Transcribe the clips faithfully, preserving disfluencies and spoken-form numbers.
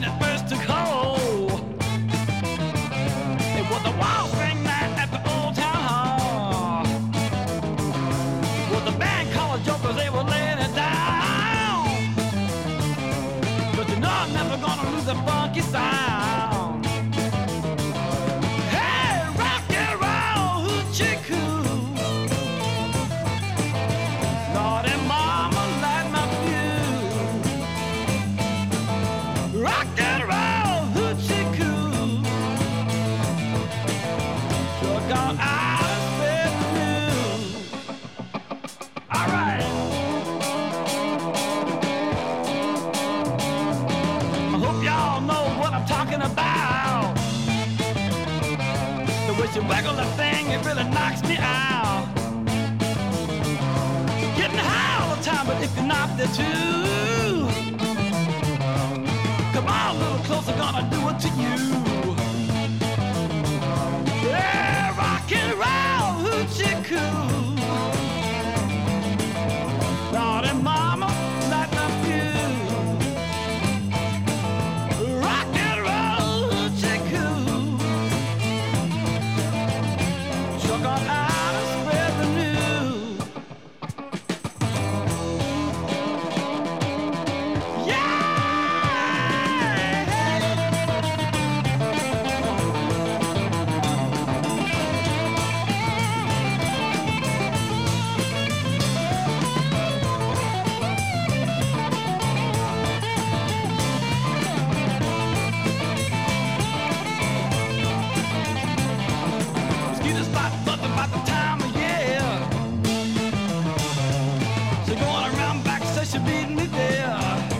when it first took hold. It was the wild spring night at the old town hall. With the band called Jokers, they were laying it down. But you know I'm never gonna lose the funky sound. Hey, rock and roll, hoochie coo. Lord and Mama, light my fuse. Rock and roll, hoochie coo. Sure got out and spread the news. All right. I hope y'all know what I'm talking about. The way you waggle that thing, it really knocks me out. Getting high all the time, but if you're not there too, come on, a little closer, gonna do it to you. Yeah, rock and roll, hoochie coo. Lord and Mama, light my fuse. Rock and roll, hoochie coo. Sure got out and spread the news. Mosquitoes bite, buzzing about the time of year. She going around back, says she beating me there.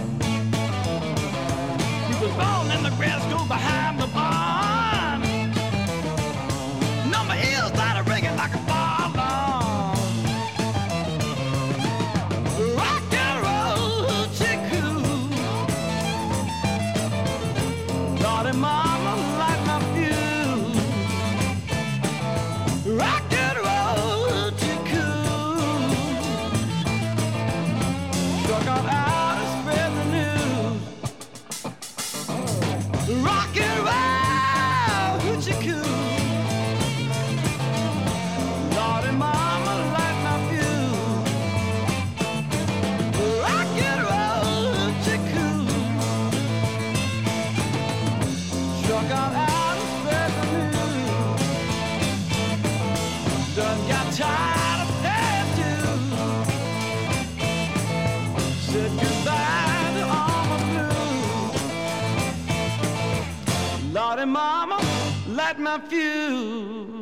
People falling in the grass, go behind the barn. No, my ears started ringing like a fire alarm. Rock and roll, hoochie coo. Lord and Mama, light my fuse. Rock and roll, hoochie coo. Sure got out and spread the news. Rock and roll, hoochie coo. Lord and Mama, light my fuse. Rock and roll, hoochie coo. Sure got out and spread the news. Done got tired of paying dues. Said goodbye to all my blues. Lord and Mama, light my fuse.